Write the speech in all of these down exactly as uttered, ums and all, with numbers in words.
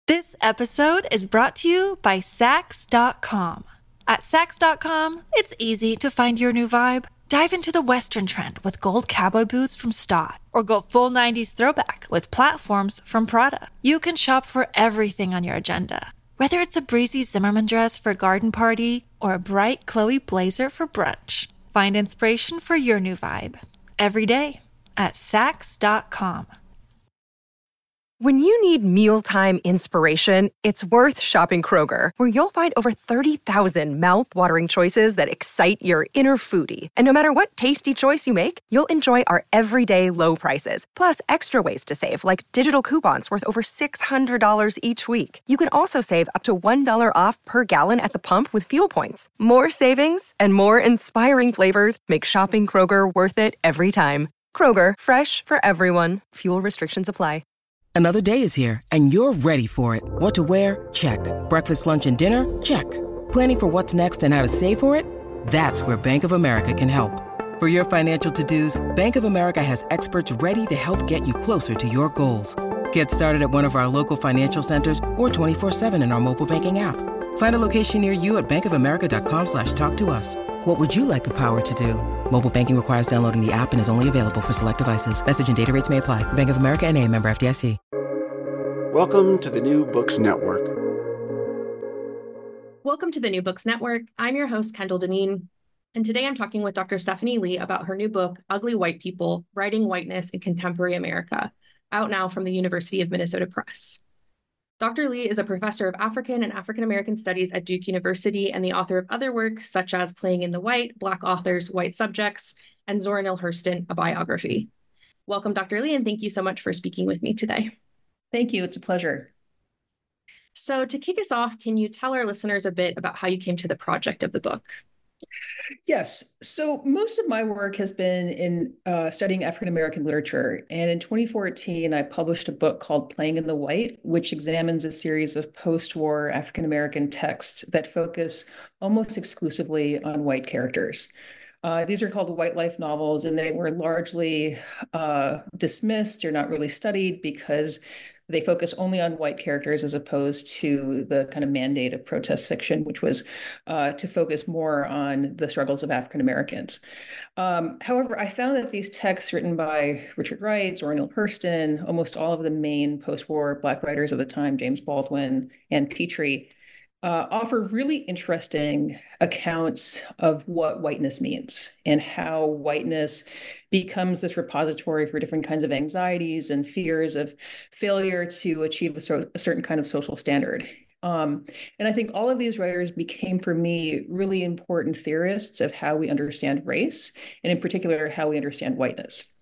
This episode is brought to you by Sax dot com. At Sax dot com, it's easy to find your new vibe. Dive into the Western trend with gold cowboy boots from Stott, or go full nineties throwback with platforms from Prada. You can shop for everything on your agenda, whether it's a breezy Zimmermann dress for a garden party or a bright Chloe blazer for brunch. Find inspiration for your new vibe every day at Sax dot com. When you need mealtime inspiration, it's worth shopping Kroger, where you'll find over thirty thousand mouth-watering choices that excite your inner foodie. And no matter what tasty choice you make, you'll enjoy our everyday low prices, plus extra ways to save, like digital coupons worth over six hundred dollars each week. You can also save up to one dollar off per gallon at the pump with fuel points. More savings and more inspiring flavors make shopping Kroger worth it every time. Kroger, fresh for everyone. Fuel restrictions apply. Another day is here, and you're ready for it. What to wear? Check. Breakfast, lunch, and dinner? Check. Planning for what's next and how to save for it? That's where Bank of America can help. For your financial to-dos, Bank of America has experts ready to help get you closer to your goals. Get started at one of our local financial centers or twenty-four seven in our mobile banking app. Find a location near you at bankofamerica.com slash talk to us. What would you like the power to do? Mobile banking requires downloading the app and is only available for select devices. Message and data rates may apply. Bank of America N A, member F D I C. Welcome to the New Books Network. Welcome to the New Books Network. I'm your host, Kendall Deneen, and today I'm talking with Doctor Stephanie Lee about her new book, Ugly White People: Writing Whiteness in Contemporary America, out now from the University of Minnesota Press. Doctor Lee is a professor of African and African American Studies at Duke University and the author of other work such as Playing in the White, Black Authors, White Subjects, and Zora Neale Hurston, a biography. Welcome, Doctor Lee, and thank you so much for speaking with me today. Thank you. It's a pleasure. So to kick us off, can you tell our listeners a bit about how you came to the project of the book? Yes. So most of my work has been in uh, studying African-American literature. And in twenty fourteen, I published a book called Playing in the White, which examines a series of post-war African-American texts that focus almost exclusively on white characters. Uh, these are called white life novels, and they were largely uh, dismissed or not really studied because they focus only on white characters as opposed to the kind of mandate of protest fiction, which was uh, to focus more on the struggles of African Americans. Um, however, I found that these texts written by Richard Wright, Zora Neale Hurston, almost all of the main post-war Black writers of the time, James Baldwin and Petrie, Uh, offer really interesting accounts of what whiteness means and how whiteness becomes this repository for different kinds of anxieties and fears of failure to achieve a, so, a certain kind of social standard. Um, and I think all of these writers became, for me, really important theorists of how we understand race, and in particular, how we understand whiteness.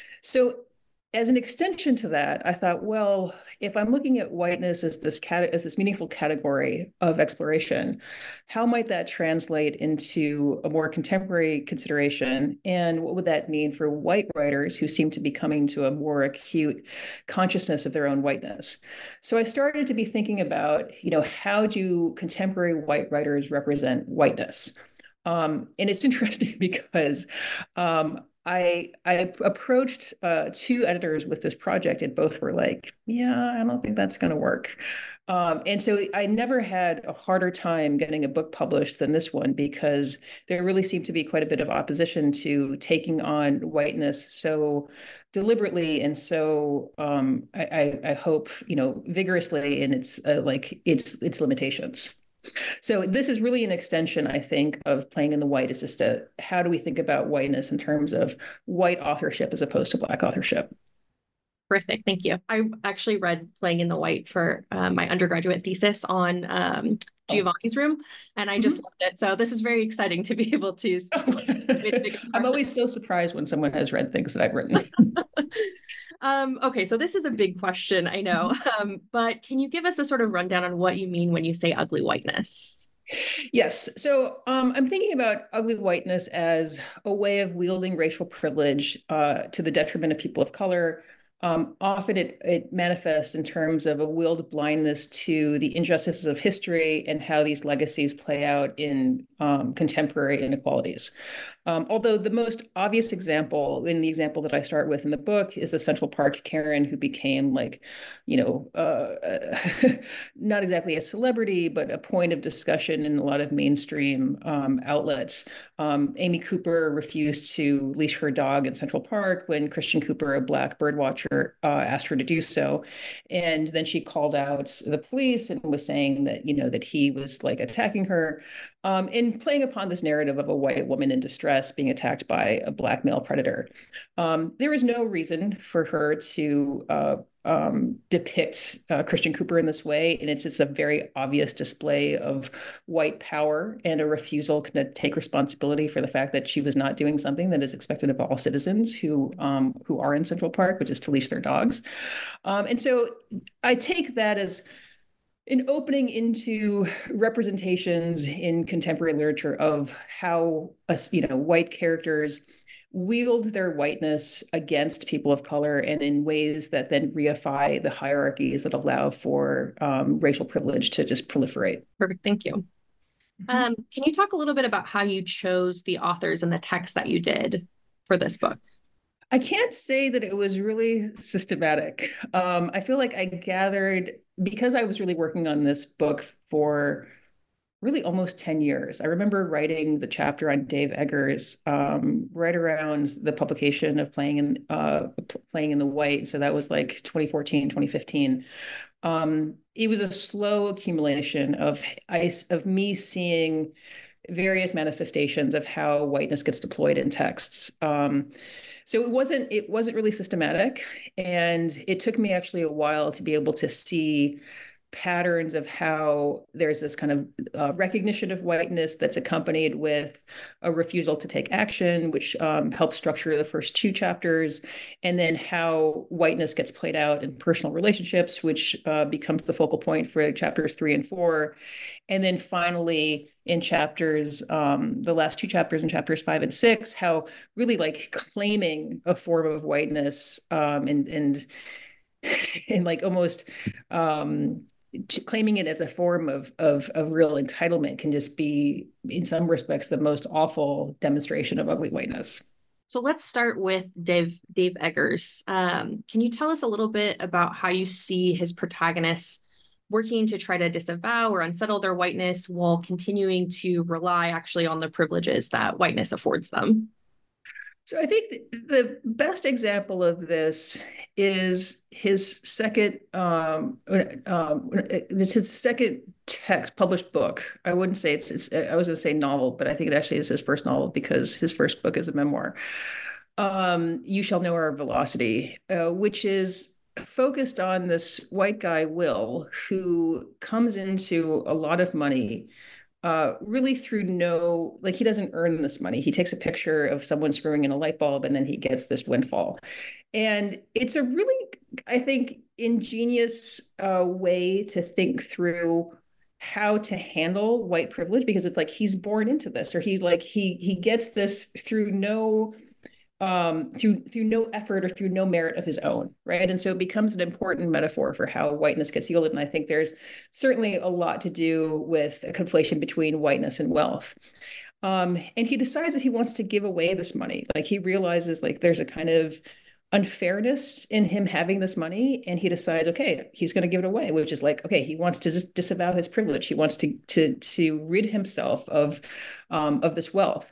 So as an extension to that, I thought, well, if I'm looking at whiteness as this cat- as this meaningful category of exploration, how might that translate into a more contemporary consideration? And what would that mean for white writers who seem to be coming to a more acute consciousness of their own whiteness? So I started to be thinking about, you know, how do contemporary white writers represent whiteness? Um, and it's interesting because um, I I approached uh, two editors with this project, and both were like, yeah, I don't think that's going to work. Um, and so I never had a harder time getting a book published than this one, because there really seemed to be quite a bit of opposition to taking on whiteness so deliberately and so um, I, I, I hope, you know, vigorously in its uh, like its its limitations. So this is really an extension, I think, of Playing in the White. Is just a, how do we think about whiteness in terms of white authorship as opposed to Black authorship? Terrific. Thank you. I actually read Playing in the White for uh, my undergraduate thesis on um, Giovanni's Room, and I just mm-hmm. loved it. So this is very exciting to be able to speak. I'm always so surprised when someone has read things that I've written. Um, okay, so this is a big question, I know, um, but can you give us a sort of rundown on what you mean when you say ugly whiteness? Yes. So um, I'm thinking about ugly whiteness as a way of wielding racial privilege uh, to the detriment of people of color. Um, often it, it manifests in terms of a willed blindness to the injustices of history and how these legacies play out in um, contemporary inequalities. Um, although the most obvious example, in the example that I start with in the book, is the Central Park Karen who became like, you know, uh, not exactly a celebrity, but a point of discussion in a lot of mainstream um, outlets. Um, Amy Cooper refused to leash her dog in Central Park when Christian Cooper, a Black bird watcher, uh, asked her to do so. And then she called out the police and was saying that, you know, that he was like attacking her. Um, in playing upon this narrative of a white woman in distress being attacked by a Black male predator. Um, there is no reason for her to uh, um, depict uh, Christian Cooper in this way. And it's just a very obvious display of white power and a refusal to take responsibility for the fact that she was not doing something that is expected of all citizens who, um, who are in Central Park, which is to leash their dogs. Um, and so I take that as an opening into representations in contemporary literature of how, you know, white characters wield their whiteness against people of color and in ways that then reify the hierarchies that allow for um, racial privilege to just proliferate. Perfect. Thank you. Mm-hmm. Um, can you talk a little bit about how you chose the authors and the text that you did for this book? I can't say that it was really systematic. Um, I feel like I gathered, because I was really working on this book for really almost ten years. I remember writing the chapter on Dave Eggers um, right around the publication of Playing in uh, Playing in the White. So that was like twenty fourteen, twenty fifteen. Um, it was a slow accumulation of ice of me seeing various manifestations of how whiteness gets deployed in texts. Um, So it wasn't it wasn't really systematic, and it took me actually a while to be able to see patterns of how there's this kind of uh, recognition of whiteness that's accompanied with a refusal to take action, which um, helps structure the first two chapters, and then how whiteness gets played out in personal relationships, which uh, becomes the focal point for chapters three and four. And then finally, in chapters, um, the last two chapters in chapters five and six, how really like claiming a form of whiteness um, and and and like almost um, claiming it as a form of, of of real entitlement can just be, in some respects, the most awful demonstration of ugly whiteness. So let's start with Dave Dave Eggers. Um, can you tell us a little bit about how you see his protagonists working to try to disavow or unsettle their whiteness while continuing to rely actually on the privileges that whiteness affords them? So I think the best example of this is his second, um, um, it's his second text published book. I wouldn't say it's, it's I was going to say novel, but I think it actually is his first novel because his first book is a memoir. Um, You Shall Know Our Velocity, uh, which is focused on this white guy, Will, who comes into a lot of money Uh, really through no, like he doesn't earn this money. He takes a picture of someone screwing in a light bulb and then he gets this windfall. And it's a really, I think, ingenious uh, way to think through how to handle white privilege, because it's like he's born into this, or he's like, he he gets this through no um, through through no effort or through no merit of his own, right? And so it becomes an important metaphor for how whiteness gets yielded. And I think there's certainly a lot to do with a conflation between whiteness and wealth. Um, and he decides that he wants to give away this money. Like he realizes like there's a kind of unfairness in him having this money, and he decides, okay, he's going to give it away, which is like, okay, he wants to just disavow his privilege. He wants to to to rid himself of um, of this wealth.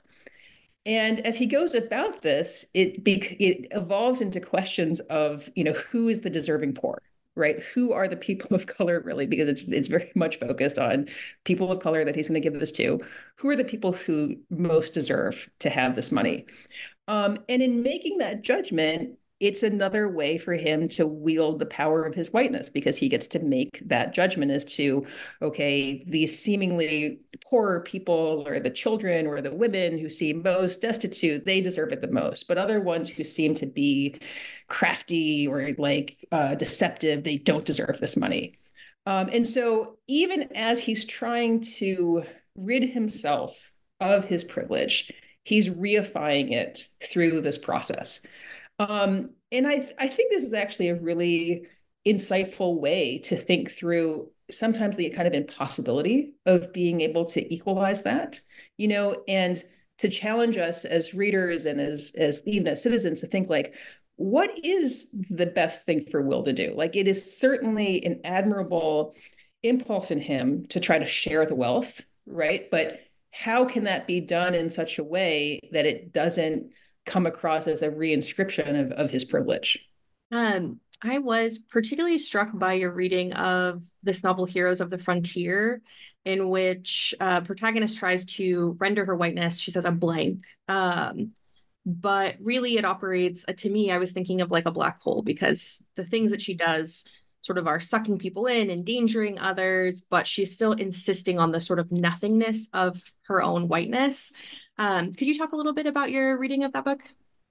And as he goes about this, it be, it evolves into questions of, you know, who is the deserving poor, right? Who are the people of color really? Because it's it's very much focused on people of color that he's going to give this to. Who are the people who most deserve to have this money? Um, and in making that judgment, it's another way for him to wield the power of his whiteness, because he gets to make that judgment as to, okay, these seemingly poorer people or the children or the women who seem most destitute, they deserve it the most. But other ones who seem to be crafty or like uh, deceptive, they don't deserve this money. Um, and so even as he's trying to rid himself of his privilege, he's reifying it through this process. Um, and I, I think this is actually a really insightful way to think through sometimes the kind of impossibility of being able to equalize that, you know, and to challenge us as readers and as, as even as citizens to think like, what is the best thing for Will to do? Like, it is certainly an admirable impulse in him to try to share the wealth, right? But how can that be done in such a way that it doesn't come across as a reinscription of, of his privilege? Um, I was particularly struck by your reading of this novel, Heroes of the Frontier, in which uh, protagonist tries to render her whiteness, she says, a blank. Um, but really it operates, uh, to me, I was thinking of like a black hole, because the things that she does sort of are sucking people in, endangering others, but she's still insisting on the sort of nothingness of her own whiteness. Um, could you talk a little bit about your reading of that book?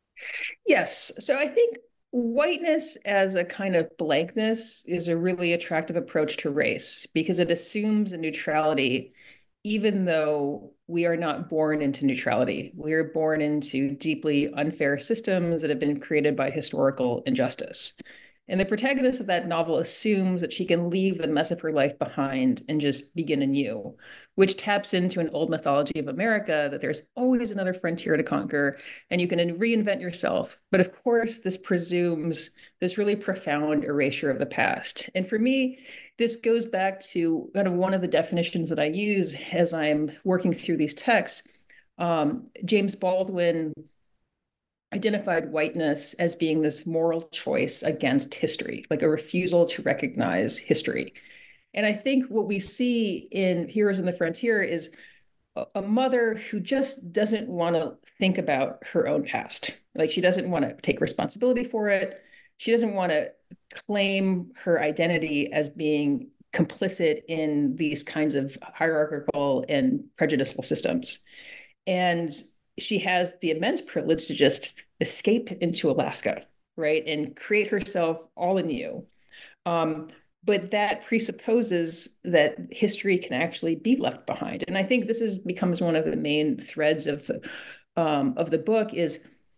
Yes. So I think whiteness as a kind of blankness is a really attractive approach to race because it assumes a neutrality, even though we are not born into neutrality. We are born into deeply unfair systems that have been created by historical injustice. And the protagonist of that novel assumes that she can leave the mess of her life behind and just begin anew, which taps into an old mythology of America that there's always another frontier to conquer and you can reinvent yourself. But of course, this presumes this really profound erasure of the past. And for me, this goes back to kind of one of the definitions that I use as I'm working through these texts. Um, James Baldwin identified whiteness as being this moral choice against history, like a refusal to recognize history. And I think what we see in Heroes in the Frontier is a mother who just doesn't want to think about her own past. Like, she doesn't want to take responsibility for it. She doesn't want to claim her identity as being complicit in these kinds of hierarchical and prejudicial systems. And she has the immense privilege to just escape into Alaska, right, and create herself all anew. Um, but that presupposes that history can actually be left behind. And I think this is becomes one of the main threads of the um, of the book is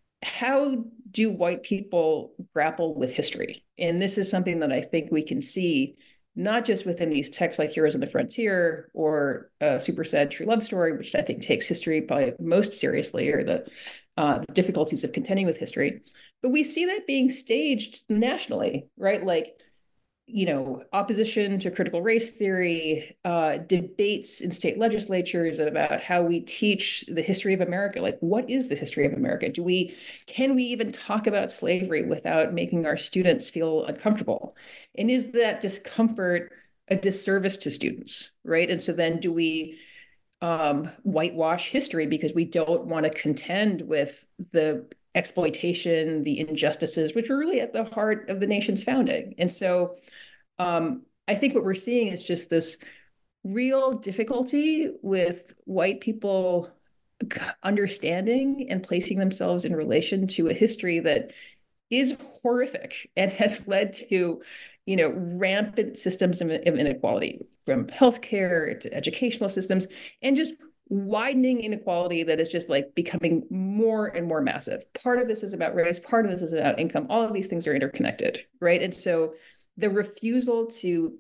how do white people grapple with history? And this is something that I think we can see not just within these texts like Heroes on the Frontier or uh, Super Sad True Love Story, which I think takes history probably most seriously, or the, uh, the difficulties of contending with history. But we see that being staged nationally, right? Like, you know, opposition to critical race theory, uh, debates in state legislatures about how we teach the history of America. Like, what is the history of America? Do we, can we even talk about slavery without making our students feel uncomfortable? And is that discomfort a disservice to students, right? And so then do we um, whitewash history because we don't want to contend with the exploitation, the injustices, which were really at the heart of the nation's founding? And so um, I think what we're seeing is just this real difficulty with white people understanding and placing themselves in relation to a history that is horrific and has led to, you know, rampant systems of inequality, from healthcare to educational systems, and just widening inequality that is just like becoming more and more massive. Part of this is about race, part of this is about income. All of these things are interconnected, right? And so the refusal to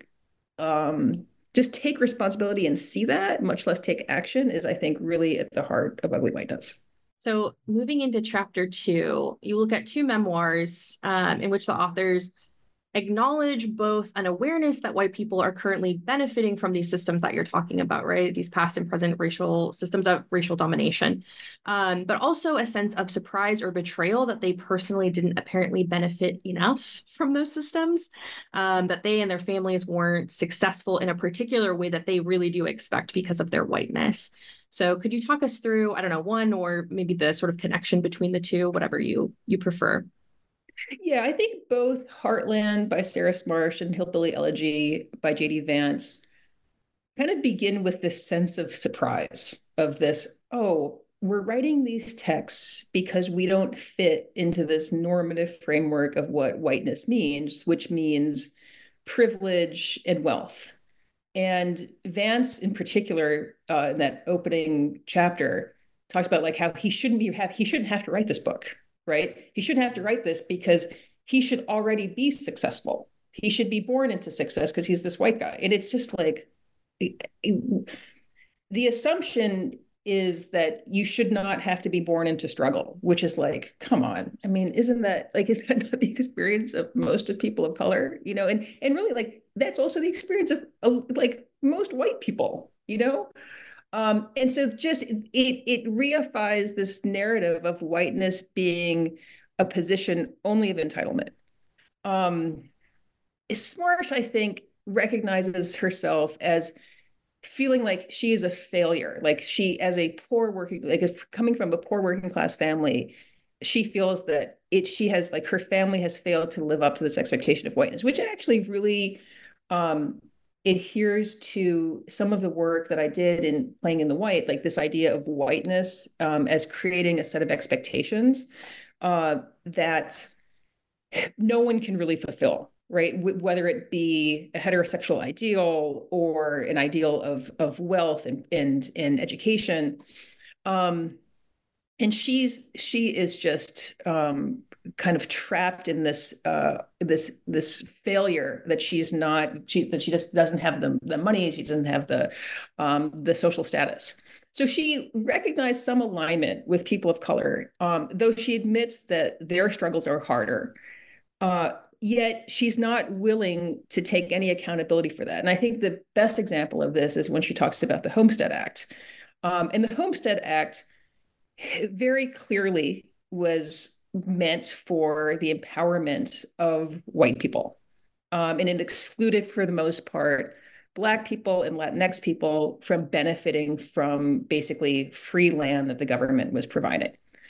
um, just take responsibility and see that, much less take action, is, I think, really at the heart of Ugly Whiteness. So moving into chapter two, you look at two memoirs um, in which the authors acknowledge both an awareness that white people are currently benefiting from these systems that you're talking about, right? These past and present racial systems of racial domination, um, but also a sense of surprise or betrayal that they personally didn't apparently benefit enough from those systems, um, that they and their families weren't successful in a particular way that they really do expect because of their whiteness. So could you talk us through, I don't know, one or maybe the sort of connection between the two, whatever you you prefer? Yeah, I think both Heartland by Sarah Smarsh and Hillbilly Elegy by J D Vance kind of begin with this sense of surprise of this, oh, we're writing these texts because we don't fit into this normative framework of what whiteness means, which means privilege and wealth. And Vance, in particular, uh, in that opening chapter, talks about like how he shouldn't be have he shouldn't have to write this book. Right? He shouldn't have to write this because he should already be successful. He should be born into success because he's this white guy. And it's just like it, it, the assumption is that you should not have to be born into struggle, which is like, come on. I mean, isn't that like, is that not the experience of most of people of color, you know, and, and really like, that's also the experience of, of like most white people, you know? Um, and so just, it, it reifies this narrative of whiteness being a position only of entitlement. Um, Smarsh, I think, recognizes herself as feeling like she is a failure, like she, as a poor working, like if coming from a poor working class family, she feels that it, she has like her family has failed to live up to this expectation of whiteness, which actually really um, adheres to some of the work that I did in Playing in the White, like this idea of whiteness um, as creating a set of expectations uh, that no one can really fulfill, right? W- whether it be a heterosexual ideal or an ideal of, of wealth and, and, and education. Um, and she's, she is just um, kind of trapped in this, uh, this, this failure that she's not, she, that she just doesn't have the, the money, she doesn't have the, um, the social status. So she recognized some alignment with people of color, um, though she admits that their struggles are harder. Uh, yet she's not willing to take any accountability for that. And I think the best example of this is when she talks about the Homestead Act. Um, and the Homestead Act very clearly was meant for the empowerment of white people. Um, and it excluded, for the most part, Black people and Latinx people from benefiting from basically free land that the government was providing.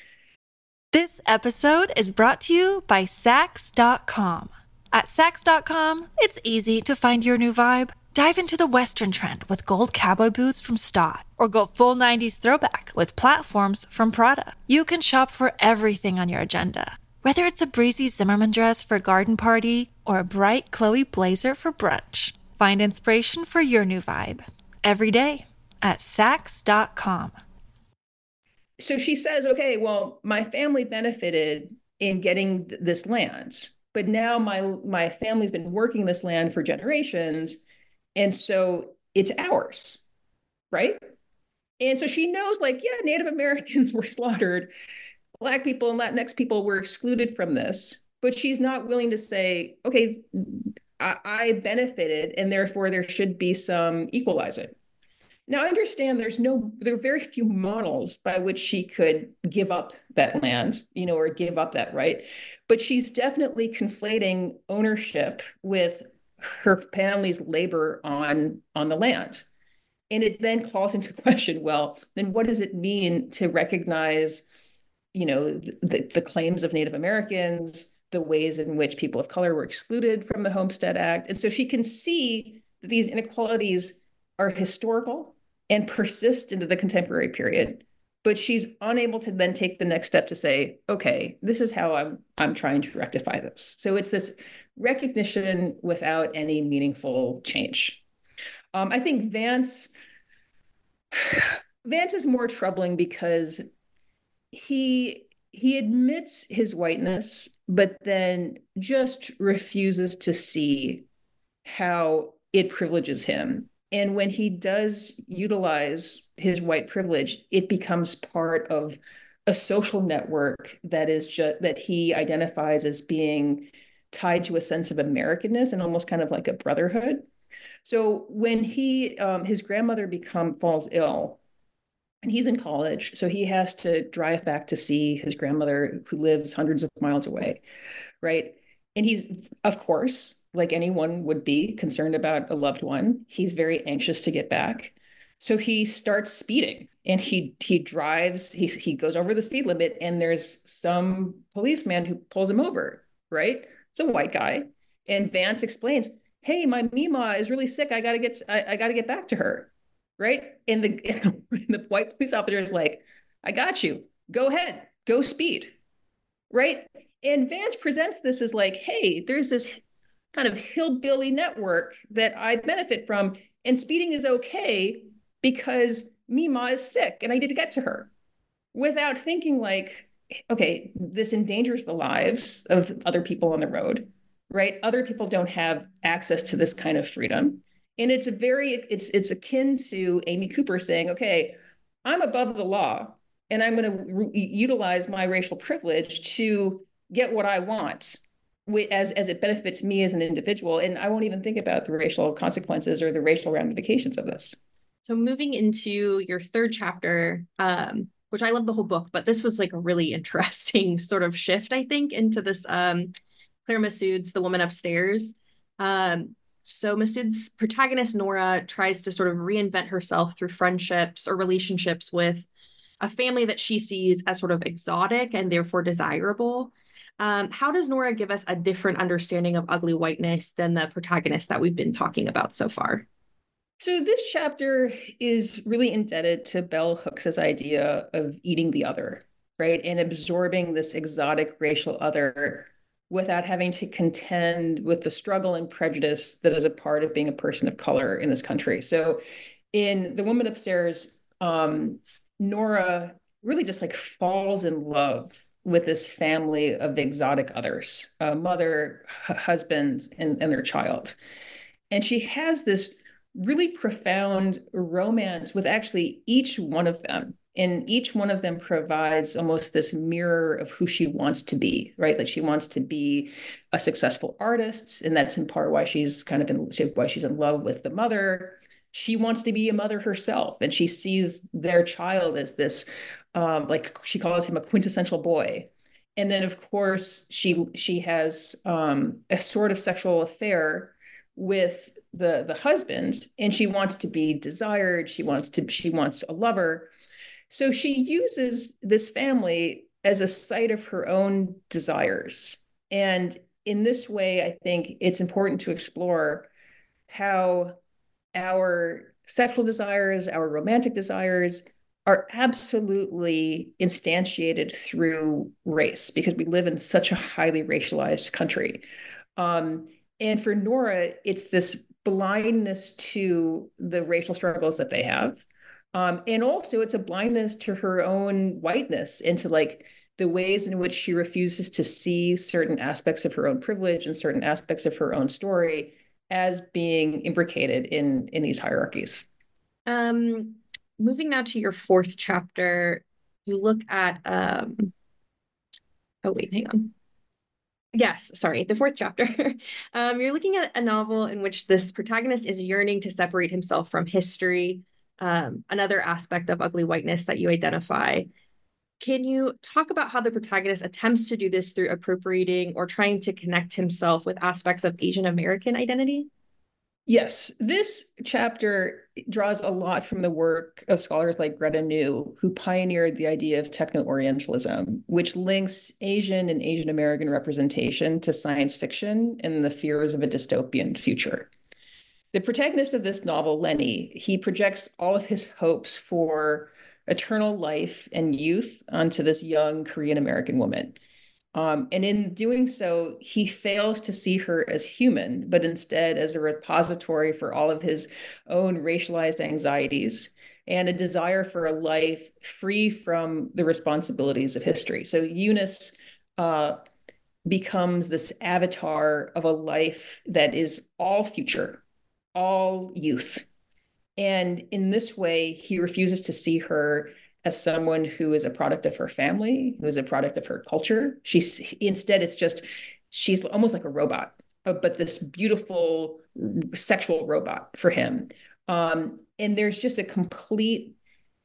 This episode is brought to you by Saks dot com. At Saks dot com, it's easy to find your new vibe. Dive into the Western trend with gold cowboy boots from Stott, or go full nineties throwback with platforms from Prada. You can shop for everything on your agenda, whether it's a breezy Zimmermann dress for a garden party or a bright Chloe blazer for brunch. Find inspiration for your new vibe every day at Saks dot com. So she says, okay, well, my family benefited in getting th- this land, but now my my family's been working this land for generations, and so it's ours, right? And so she knows, like, yeah, Native Americans were slaughtered, Black people and Latinx people were excluded from this, but she's not willing to say, okay, I, I benefited, and therefore there should be some equalizing. Now, I understand there's no, there are very few models by which she could give up that land, you know, or give up that right. But she's definitely conflating ownership with her family's labor on, on the land. And it then calls into question, well, then what does it mean to recognize, you know, the, the claims of Native Americans, the ways in which people of color were excluded from the Homestead Act? And so she can see that these inequalities are historical and persist into the contemporary period, but she's unable to then take the next step to say, okay, this is how I'm I'm trying to rectify this. So it's this recognition without any meaningful change. Um, I think Vance Vance is more troubling because he he admits his whiteness, but then just refuses to see how it privileges him. And when he does utilize his white privilege, it becomes part of a social network that is just that he identifies as being tied to a sense of Americanness and almost kind of like a brotherhood. So when he um, his grandmother become falls ill, and he's in college, so he has to drive back to see his grandmother who lives hundreds of miles away, right? And he's, of course, like anyone would be concerned about a loved one, he's very anxious to get back. So he starts speeding and he he drives, he, he goes over the speed limit, and there's some policeman who pulls him over, right? It's a white guy. And Vance explains, hey, my Mima is really sick. I gotta get I, I gotta get back to her. Right. And the, and the white police officer is like, I got you. Go ahead, go speed. Right. And Vance presents this as like, hey, there's this kind of hillbilly network that I benefit from, and speeding is okay because Mima is sick and I need to get to her, without thinking like, okay, this endangers the lives of other people on the road, right? Other people don't have access to this kind of freedom. And it's a very, it's it's akin to Amy Cooper saying, okay, I'm above the law, and I'm going to re- utilize my racial privilege to get what I want as, as it benefits me as an individual. And I won't even think about the racial consequences or the racial ramifications of this. So moving into your third chapter, um, which I love the whole book, but this was like a really interesting sort of shift, I think, into this um, Claire Messud's The Woman Upstairs. Um, so Messud's protagonist, Nora, tries to sort of reinvent herself through friendships or relationships with a family that she sees as sort of exotic and therefore desirable. Um, how does Nora give us a different understanding of ugly whiteness than the protagonist that we've been talking about so far? So this chapter is really indebted to Bell Hooks's idea of eating the other, right? And absorbing this exotic racial other without having to contend with the struggle and prejudice that is a part of being a person of color in this country. So in The Woman Upstairs, um, Nora really just like falls in love with this family of exotic others, a mother, husband, and, and their child. And she has this really profound romance with actually each one of them. And each one of them provides almost this mirror of who she wants to be, right? Like she wants to be a successful artist. And that's in part why she's kind of in, why she's in love with the mother. She wants to be a mother herself. And she sees their child as this, um, like she calls him a quintessential boy. And then of course, she, she has um, a sort of sexual affair with the the husband, and she wants to be desired. She wants to she wants a lover. So she uses this family as a site of her own desires. And in this way, I think it's important to explore how our sexual desires, our romantic desires are absolutely instantiated through race because we live in such a highly racialized country. Um, And for Nora, it's this blindness to the racial struggles that they have. Um, and also it's a blindness to her own whiteness and to like the ways in which she refuses to see certain aspects of her own privilege and certain aspects of her own story as being imbricated in, in these hierarchies. Um, moving now to your fourth chapter, you look at, um, oh wait, hang on. Yes, sorry, the fourth chapter. um, you're looking at a novel in which this protagonist is yearning to separate himself from history, um, another aspect of ugly whiteness that you identify. Can you talk about how the protagonist attempts to do this through appropriating or trying to connect himself with aspects of Asian American identity? Yes, this chapter draws a lot from the work of scholars like Greta New, who pioneered the idea of techno-Orientalism, which links Asian and Asian American representation to science fiction and the fears of a dystopian future. The protagonist of this novel, Lenny, he projects all of his hopes for eternal life and youth onto this young Korean American woman. Um, and in doing so, he fails to see her as human, but instead as a repository for all of his own racialized anxieties and a desire for a life free from the responsibilities of history. So Eunice uh, becomes this avatar of a life that is all future, all youth. And in this way, he refuses to see her as someone who is a product of her family, who is a product of her culture. She's instead, it's just, she's almost like a robot, but this beautiful sexual robot for him. Um, and there's just a complete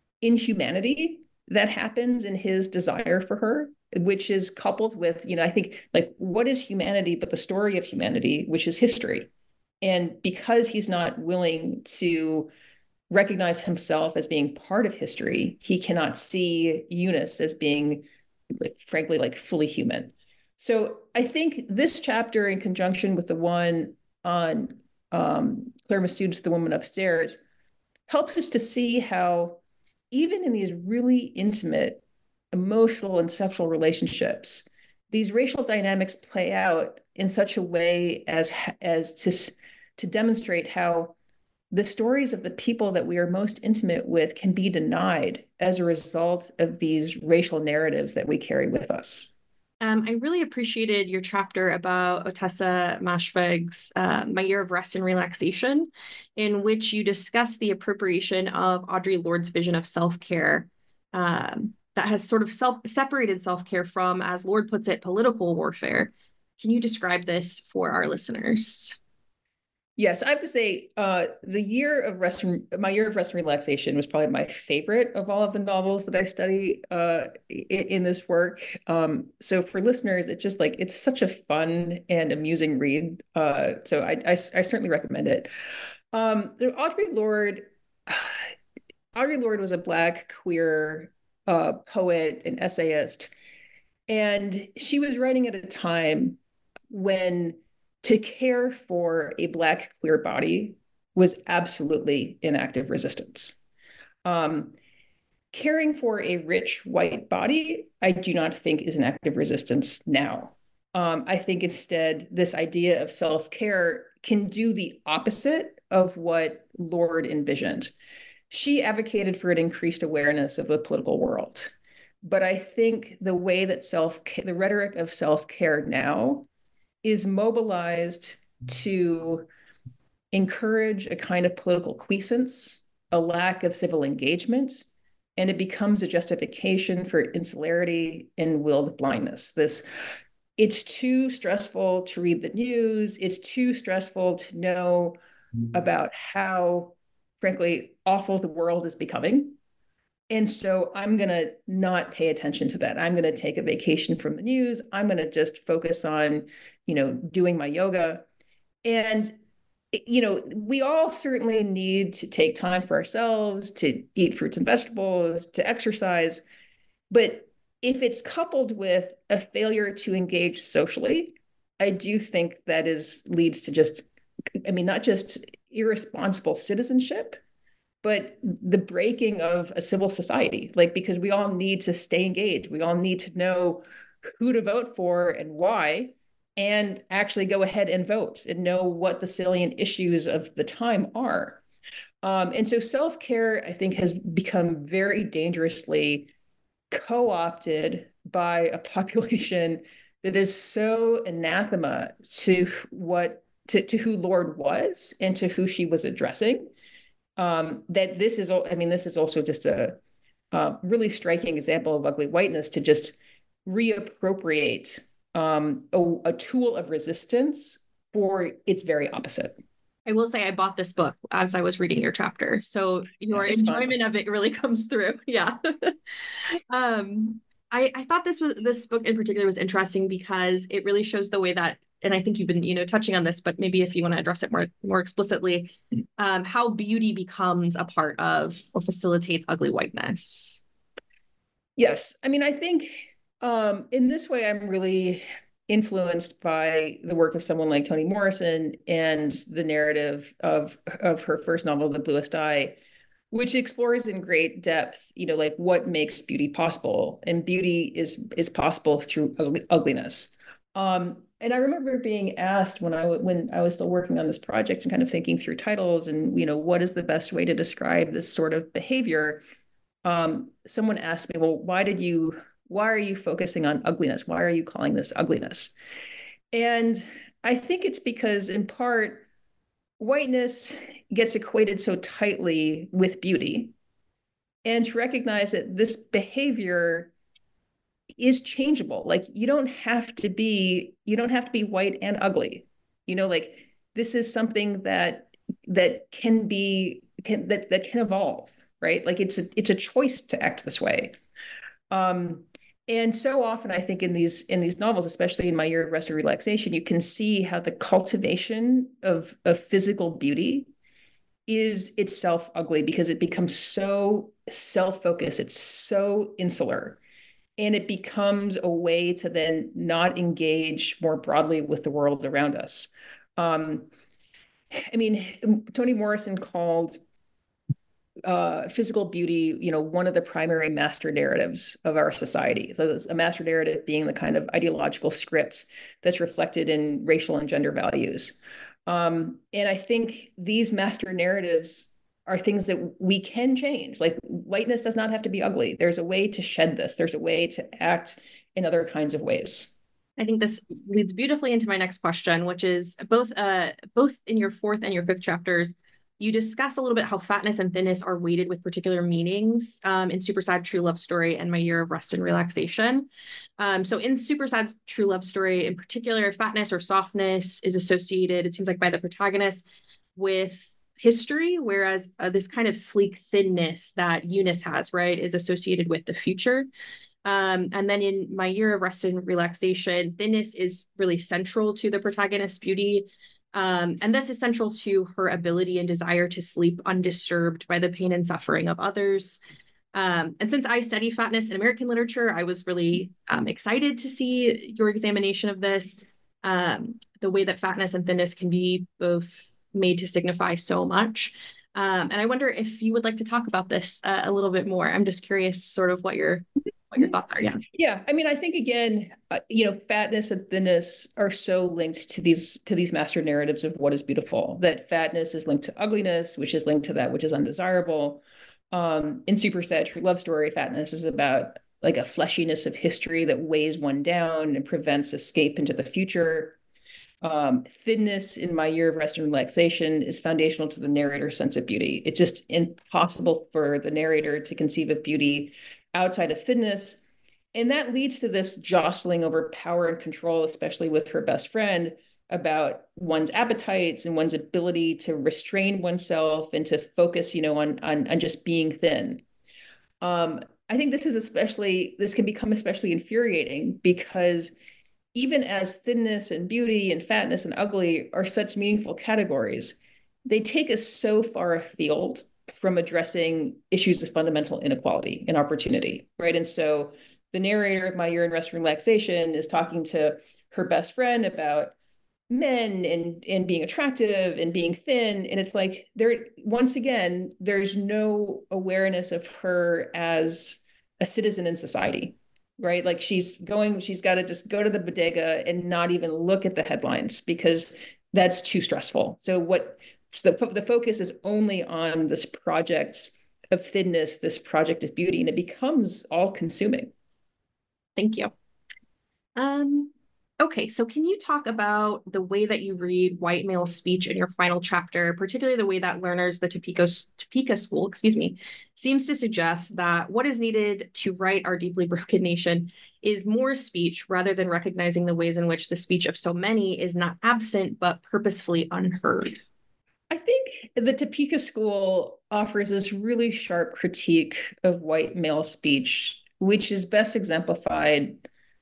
inhumanity that happens in his desire for her, which is coupled with, you know, I think like, what is humanity but the story of humanity, which is history. And because he's not willing to recognize himself as being part of history, he cannot see Eunice as being, like, frankly, like fully human. So I think this chapter, in conjunction with the one on um, Claire Messud's The Woman Upstairs, helps us to see how even in these really intimate, emotional and sexual relationships, these racial dynamics play out in such a way as, as to, to demonstrate how the stories of the people that we are most intimate with can be denied as a result of these racial narratives that we carry with us. Um, I really appreciated your chapter about Ottessa Moshfegh's uh, My Year of Rest and Relaxation, in which you discuss the appropriation of Audre Lorde's vision of self-care um, that has sort of self separated self-care from, as Lorde puts it, political warfare. Can you describe this for our listeners? Yes, I have to say, uh, the year of rest, and, my year of rest and relaxation was probably my favorite of all of the novels that I study uh, in, in this work. Um, so for listeners, it's just like it's such a fun and amusing read. Uh, so I, I, I certainly recommend it. Um, Audre Lorde, Audre Lorde was a Black queer uh, poet and essayist, and she was writing at a time when to care for a Black queer body was absolutely in active resistance. Um, caring for a rich white body, I do not think is an active resistance now. Um, I think instead, this idea of self-care can do the opposite of what Lorde envisioned. She advocated for an increased awareness of the political world. But I think the way that self, the rhetoric of self-care now is mobilized to encourage a kind of political quiescence, a lack of civil engagement, and it becomes a justification for insularity and willed blindness. This, it's too stressful to read the news. It's too stressful to know about how, frankly, awful the world is becoming. And so I'm going to not pay attention to that. I'm going to take a vacation from the news. I'm going to just focus on, you know, doing my yoga. And, you know, we all certainly need to take time for ourselves, to eat fruits and vegetables, to exercise. But if it's coupled with a failure to engage socially, I do think that is leads to just, I mean, not just irresponsible citizenship, but the breaking of a civil society, like, because we all need to stay engaged. We all need to know who to vote for and why, and actually go ahead and vote and know what the salient issues of the time are. Um, and so self-care, I think, has become very dangerously co-opted by a population that is so anathema to what to, to who Lorde was and to who she was addressing. Um, that this is, I mean, this is also just a, a really striking example of ugly whiteness, to just reappropriate um, a, a tool of resistance for its very opposite. I will say I bought this book as I was reading your chapter, so your It's enjoyment fun. of it really comes through. Yeah. um, I, I thought this was this book in particular was interesting because it really shows the way that, and I think you've been, you know, touching on this, but maybe if you want to address it more, more explicitly, um, how beauty becomes a part of or facilitates ugly whiteness. Yes. I mean, I think um, in this way, I'm really influenced by the work of someone like Toni Morrison and the narrative of, of her first novel, The Bluest Eye, which explores in great depth, you know, like what makes beauty possible. And beauty is is possible through ugliness. Um, and I remember being asked when I when I was still working on this project and kind of thinking through titles and, you know, what is the best way to describe this sort of behavior? Um, someone asked me, well, why did you, why are you focusing on ugliness? Why are you calling this ugliness? And I think it's because, in part, whiteness gets equated so tightly with beauty, and to recognize that this behavior is changeable. Like, you don't have to be, you don't have to be white and ugly. You know, like, this is something that that can be can that that can evolve, right? Like, it's a it's a choice to act this way. Um, and so often, I think in these in these novels, especially in My Year of Rest and Relaxation, you can see how the cultivation of of physical beauty is itself ugly, because it becomes so self-focused, it's so insular, and it becomes a way to then not engage more broadly with the world around us. Um, I mean, Toni Morrison called uh, physical beauty, you know, one of the primary master narratives of our society. So a master narrative being the kind of ideological script that's reflected in racial and gender values. Um, and I think these master narratives are things that we can change. Like, whiteness does not have to be ugly. There's a way to shed this. There's a way to act in other kinds of ways. I think this leads beautifully into my next question, which is both uh, both in your fourth and your fifth chapters, you discuss a little bit how fatness and thinness are weighted with particular meanings um, in Super Sad True Love Story and My Year of Rest and Relaxation. Um, so in Super Sad True Love Story in particular, fatness or softness is associated, it seems like, by the protagonist with history, whereas uh, this kind of sleek thinness that Eunice has, right, is associated with the future. Um, and then in My Year of Rest and Relaxation, thinness is really central to the protagonist's beauty. Um, and this is central to her ability and desire to sleep undisturbed by the pain and suffering of others. Um, and since I study fatness in American literature, I was really um, excited to see your examination of this, um, the way that fatness and thinness can be both made to signify so much. Um, and I wonder if you would like to talk about this uh, a little bit more. I'm just curious sort of what your what your thoughts are. Yeah. Yeah. I mean, I think, again, uh, you know, fatness and thinness are so linked to these to these master narratives of what is beautiful, that fatness is linked to ugliness, which is linked to that which is undesirable. Um, in Super Sad True Love Story, fatness is about like a fleshiness of history that weighs one down and prevents escape into the future. Um, thinness in My Year of Rest and Relaxation is foundational to the narrator's sense of beauty. It's just impossible for the narrator to conceive of beauty outside of thinness. And that leads to this jostling over power and control, especially with her best friend, about one's appetites and one's ability to restrain oneself and to focus, you know, on, on, on just being thin. Um, I think this is especially, this can become especially infuriating because even as thinness and beauty and fatness and ugly are such meaningful categories, they take us so far afield from addressing issues of fundamental inequality and opportunity, right? And so the narrator of My Year in Rest and Relaxation is talking to her best friend about men and, and being attractive and being thin. And it's like, there, once again, there's no awareness of her as a citizen in society, right? Like she's going, she's got to just go to the bodega and not even look at the headlines because that's too stressful. So what the, the focus is only on this project of thinness, this project of beauty, and it becomes all consuming. Thank you. Um, okay, so can you talk about the way that you read white male speech in your final chapter, particularly the way that learners, the Topeka, Topeka School, excuse me, seems to suggest that what is needed to right our deeply broken nation is more speech rather than recognizing the ways in which the speech of so many is not absent, but purposefully unheard? I think the Topeka School offers this really sharp critique of white male speech, which is best exemplified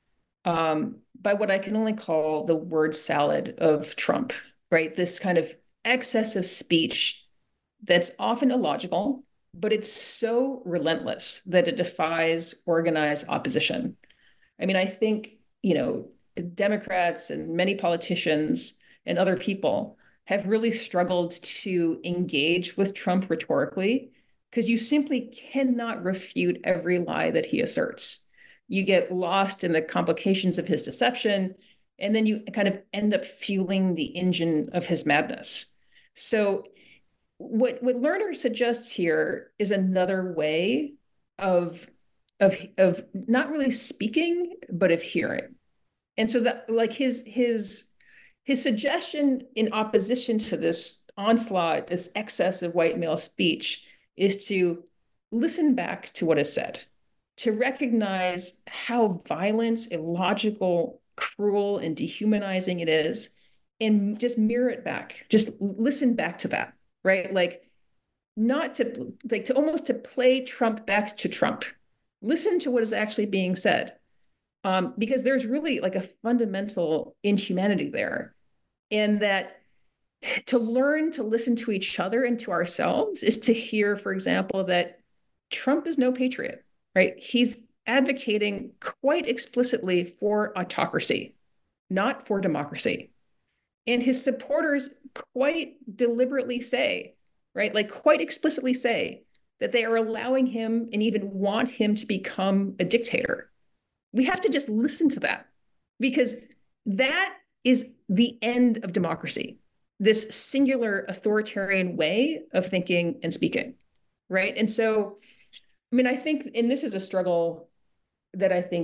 um, by what I can only call the word salad of Trump, right? This kind of excess of speech that's often illogical, but it's so relentless that it defies organized opposition. I mean, I think, you know, Democrats and many politicians and other people have really struggled to engage with Trump rhetorically because you simply cannot refute every lie that he asserts. You get lost in the complications of his deception, and then you kind of end up fueling the engine of his madness. So what, what Lerner suggests here is another way of, of, of not really speaking, but of hearing. And so that, like his, his, his suggestion in opposition to this onslaught, this excess of white male speech, is to listen back to what is said, to recognize how violent, illogical, cruel, and dehumanizing it is, and just mirror it back. Just listen back to that, right? Like, not to, like, to almost to play Trump back to Trump. Listen to what is actually being said. Um, because there's really like a fundamental inhumanity there. And that to learn to listen to each other and to ourselves is to hear, for example, that Trump is no patriot, right? He's advocating quite explicitly for autocracy, not for democracy. And his supporters quite deliberately say, right, like quite explicitly say that they are allowing him and even want him to become a dictator. We have to just listen to that because that is the end of democracy, this singular authoritarian way of thinking and speaking, right? And so, I mean, I think, and this is a struggle that I think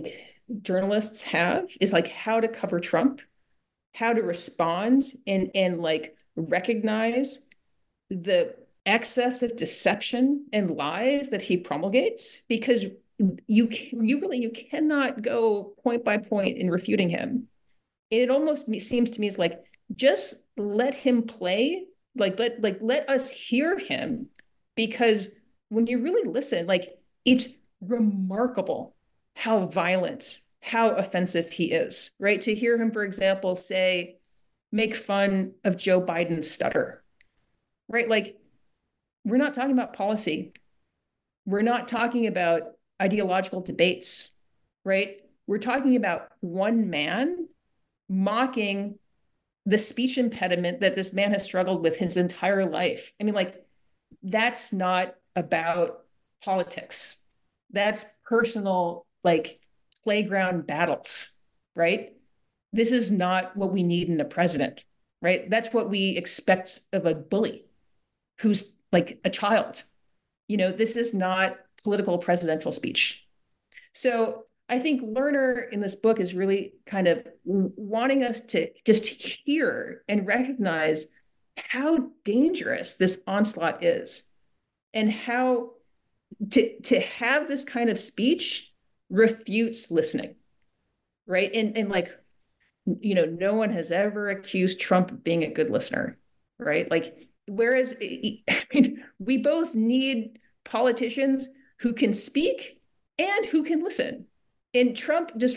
journalists have is like how to cover Trump, how to respond and and like recognize the excess of deception and lies that he promulgates, because you you really you cannot go point by point in refuting him. And it almost seems to me is like, just let him play, like let like let us hear him, because when you really listen, like it's remarkable how violent, how offensive he is, right? To hear him, for example, say, make fun of Joe Biden's stutter, right? Like, we're not talking about policy. We're not talking about ideological debates, right? We're talking about one man mocking the speech impediment that this man has struggled with his entire life. I mean, like, that's not about politics. That's personal, like, playground battles, right? This is not what we need in a president, right? That's what we expect of a bully who's like a child. You know, this is not political presidential speech. So I think Lerner in this book is really kind of wanting us to just hear and recognize how dangerous this onslaught is, and how to, to have this kind of speech refutes listening, right? And, and like, you know, no one has ever accused Trump of being a good listener, right? Like, whereas, I mean, we both need politicians who can speak and who can listen. And Trump just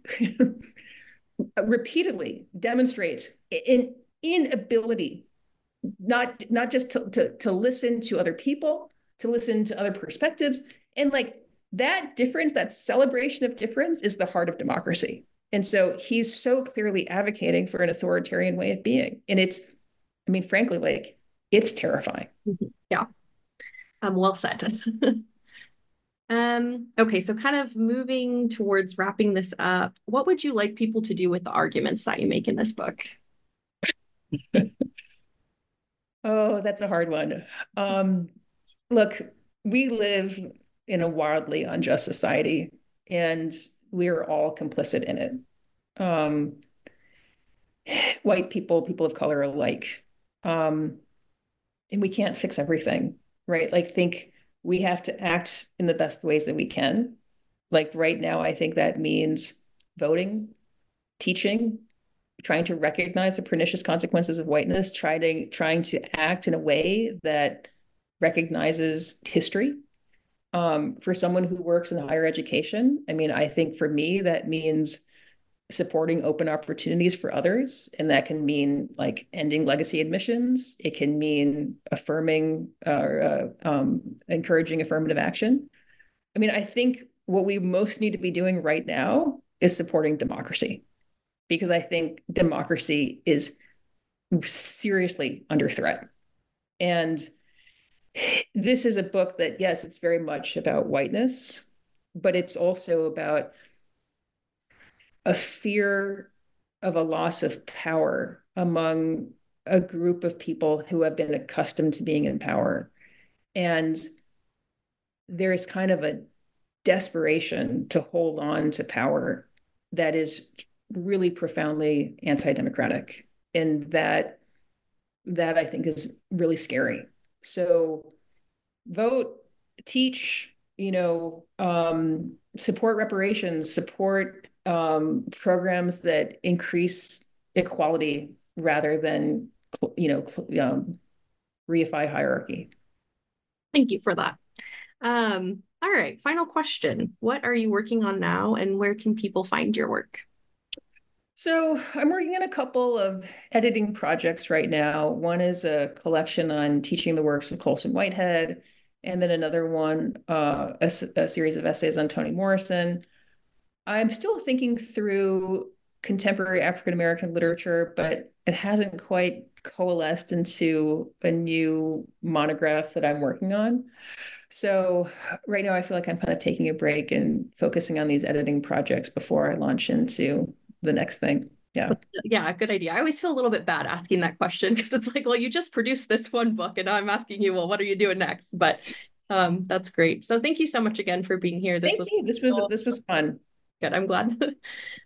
repeatedly demonstrates an inability, not, not just to, to, to listen to other people, to listen to other perspectives. And like that difference, that celebration of difference is the heart of democracy. And so he's so clearly advocating for an authoritarian way of being. And it's, I mean, frankly, like, it's terrifying. Yeah. Um, well said. um, okay, so kind of moving towards wrapping this up, what would you like people to do with the arguments that you make in this book? Oh, that's a hard one. Um, look, we live in a wildly unjust society, and we're all complicit in it. Um, white people, people of color alike. Um, and we can't fix everything, right? Like, think we have to act in the best ways that we can. Like right now, I think that means voting, teaching, trying to recognize the pernicious consequences of whiteness, trying to, trying to act in a way that recognizes history. Um, for someone who works in higher education, I mean, I think for me, that means supporting open opportunities for others. And that can mean like ending legacy admissions. It can mean affirming or uh, um, encouraging affirmative action. I mean, I think what we most need to be doing right now is supporting democracy, because I think democracy is seriously under threat. And this is a book that, yes, it's very much about whiteness, but it's also about a fear of a loss of power among a group of people who have been accustomed to being in power. And there's kind of a desperation to hold on to power that is really profoundly anti-democratic. And that, that I think is really scary. So vote, teach, you know, um, support reparations, support um, programs that increase equality rather than, you know, um, reify hierarchy. Thank you for that. Um, all right, final question. What are you working on now, and where can people find your work? So I'm working on a couple of editing projects right now. One is a collection on teaching the works of Colson Whitehead, and then another one, uh, a, a series of essays on Toni Morrison. I'm still thinking through contemporary African-American literature, but it hasn't quite coalesced into a new monograph that I'm working on. So right now I feel like I'm kind of taking a break and focusing on these editing projects before I launch into the next thing. Yeah. Yeah, good idea. I always feel a little bit bad asking that question, because it's like, well, you just produced this one book and now I'm asking you, well, what are you doing next? But um, that's great. So thank you so much again for being here. This Thank was you. This was, this was fun. Good. I'm glad.